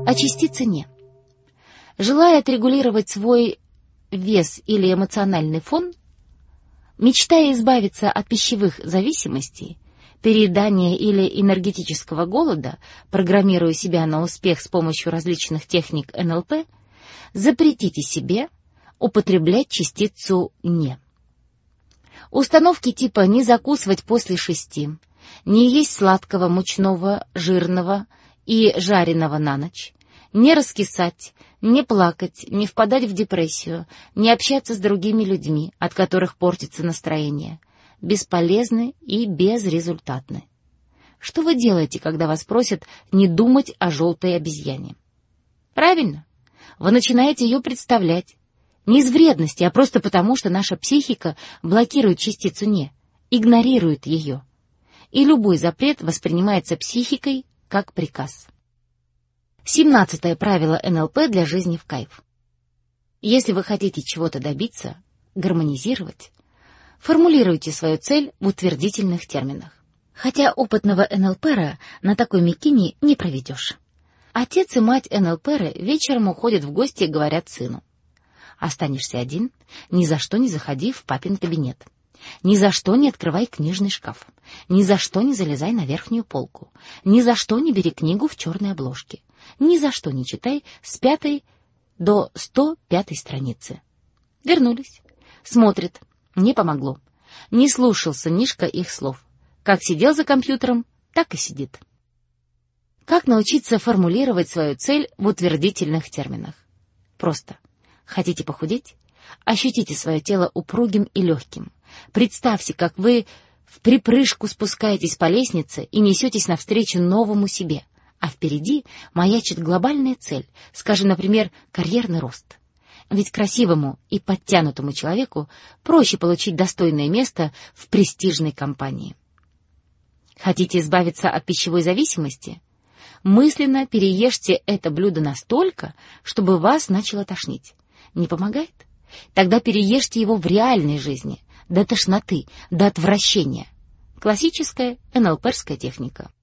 А частица «не». Желая отрегулировать свой вес или эмоциональный фон, мечтая избавиться от пищевых зависимостей, переедания или энергетического голода, программируя себя на успех с помощью различных техник НЛП, запретите себе употреблять частицу «не». Установки типа «не закусывать после 6», «не есть сладкого, мучного, жирного и жареного на ночь», «не раскисать», «не плакать», «не впадать в депрессию», «не общаться с другими людьми, от которых портится настроение», бесполезны и безрезультатны. Что вы делаете, когда вас просят не думать о желтой обезьяне? Правильно, вы начинаете ее представлять. Не из вредности, а просто потому, что наша психика блокирует частицу «не», игнорирует ее. И любой запрет воспринимается психикой как приказ. 17 правило НЛП для жизни в кайф. Если вы хотите чего-то добиться, гармонизировать, формулируйте свою цель в утвердительных терминах. Хотя опытного НЛПера на такой мякине не проведешь. Отец и мать НЛПеры вечером уходят в гости и говорят сыну: «Останешься один, ни за что не заходи в папин кабинет. Ни за что не открывай книжный шкаф. Ни за что не залезай на верхнюю полку. Ни за что не бери книгу в черной обложке. Ни за что не читай с 5 до 105 страницы». Вернулись. Смотрят. Не помогло. Не слушал сынишка их слов. Как сидел за компьютером, так и сидит. Как научиться формулировать свою цель в утвердительных терминах? Просто. Хотите похудеть? Ощутите свое тело упругим и легким. Представьте, как вы в припрыжку спускаетесь по лестнице и несетесь навстречу новому себе, а впереди маячит глобальная цель, скажем, например, карьерный рост. Ведь красивому и подтянутому человеку проще получить достойное место в престижной компании. Хотите избавиться от пищевой зависимости? Мысленно переешьте это блюдо настолько, чтобы вас начало тошнить. Не помогает? Тогда переешьте его в реальной жизни, до тошноты, до отвращения. Классическая НЛПерская техника.